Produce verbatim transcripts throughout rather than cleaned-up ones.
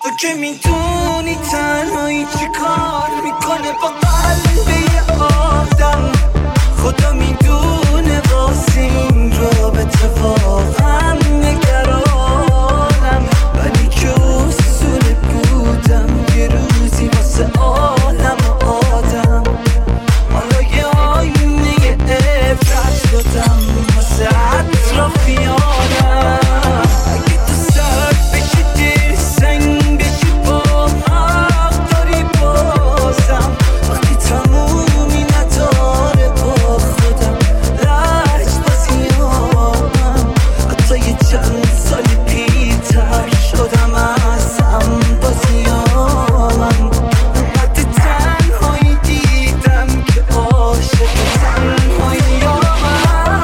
تو که میدونی تنهایی چی کار میکنه با قلب یه آدم. خدا میدونه واسه این رابطه واقعا نگرانم، ولی که اصول بودم یه روزی واسه عالم و آدم. حالا یه آینه یه عبرت شدم واسه اطرافیانم. اگه تو سر بشی دیر سنگ بشی با حق داری بازم، وقتی تمومی نداره با خودم لج بازیامم. حتی یه چند سالی پیرتر شدم ازم بازیامم. حتی تنهایی دیدم که عاشق تنهاییامم.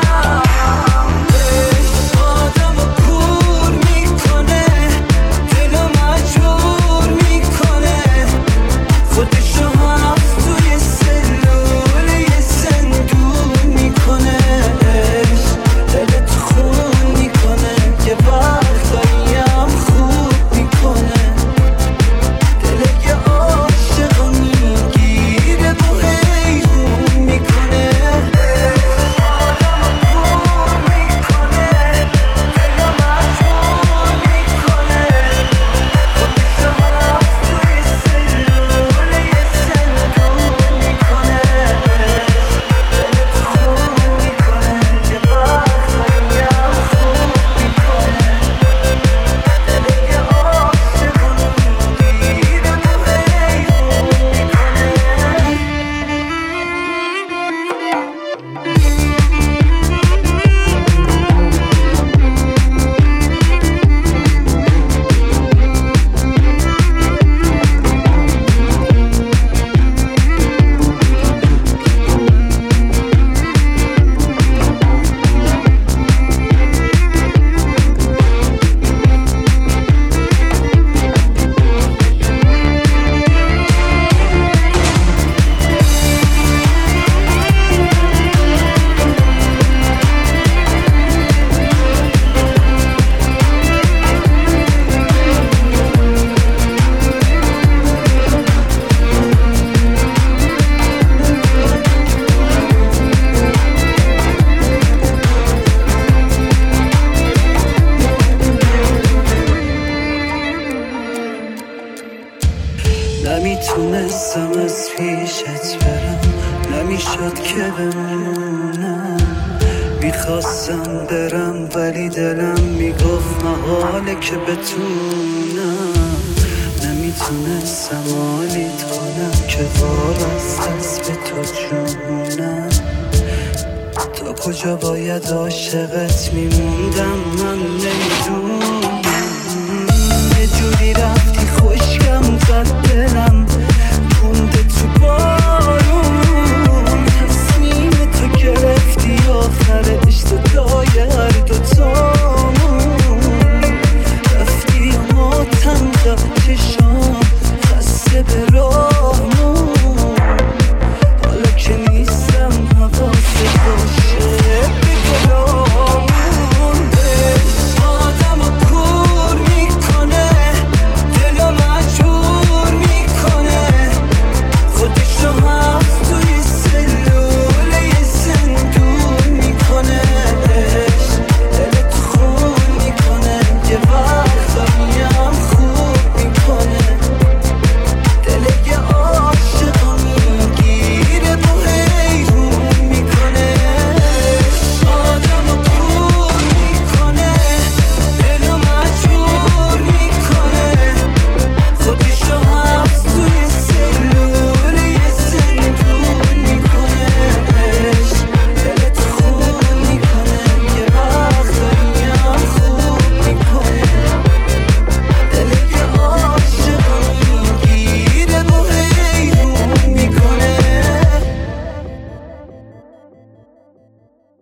عشق آدمو کور میکنه، دلو مجبور میکنه، خودشو هفت توی سلول یه زندون میکنه. عشق دلت خون میکنه، یه وقتایی هم خوب میکنه. دل یه عاشقو میگیره و حیرون میکنه. آدمو کور میکنه، دلو مجبور میکنه، خودشو هفت توی سلول یه زندون میکنه. دلت خون میکنه، یه وقتایی هم خوب میکنه. دل یه عاشقو میگیره و حیرون میکنه. نمیتونستم از پیشت برم، نمیشد که بمونم. میخواستم برم ولی دلم میگفت محاله که بتونم. نمیتونستم حالیت کنم که وابسته است به تو جونم. تا کجا باید عاشقت میموندم من نمیدونم.